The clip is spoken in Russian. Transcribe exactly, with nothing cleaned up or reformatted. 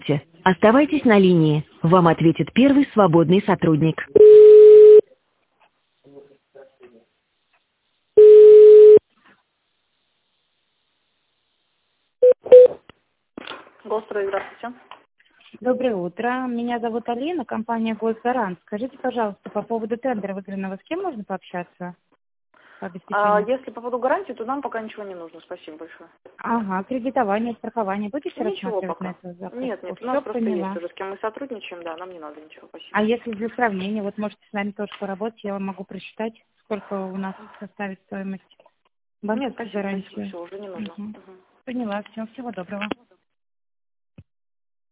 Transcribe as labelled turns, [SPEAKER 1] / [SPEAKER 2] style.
[SPEAKER 1] Оставайтесь на линии. Вам ответит первый свободный сотрудник.
[SPEAKER 2] Гострый, здравствуйте.
[SPEAKER 3] Доброе утро. Меня зовут Алина, компания «Госгарант». Скажите, пожалуйста, по поводу тендера выигранного, с кем можно пообщаться по
[SPEAKER 2] А
[SPEAKER 3] обеспечению?
[SPEAKER 2] если по поводу гарантии, то нам пока ничего не нужно. Спасибо большое.
[SPEAKER 3] Ага, кредитование, страхование. Будете
[SPEAKER 2] Ничего
[SPEAKER 3] рассматривать на
[SPEAKER 2] пока.
[SPEAKER 3] это запрос?
[SPEAKER 2] Нет, нет, у нас
[SPEAKER 3] Все
[SPEAKER 2] просто есть
[SPEAKER 3] поняла.
[SPEAKER 2] уже, с кем мы сотрудничаем, да, нам не надо ничего. Спасибо.
[SPEAKER 3] А если для сравнения, вот можете с нами тоже поработать, я вам могу просчитать, сколько у нас составит стоимость
[SPEAKER 2] Нет,
[SPEAKER 3] банковской
[SPEAKER 2] спасибо, спасибо,
[SPEAKER 3] гарантии.
[SPEAKER 2] все, уже не нужно.
[SPEAKER 3] Угу.
[SPEAKER 2] Мгм.
[SPEAKER 3] Поняла, всем всего доброго.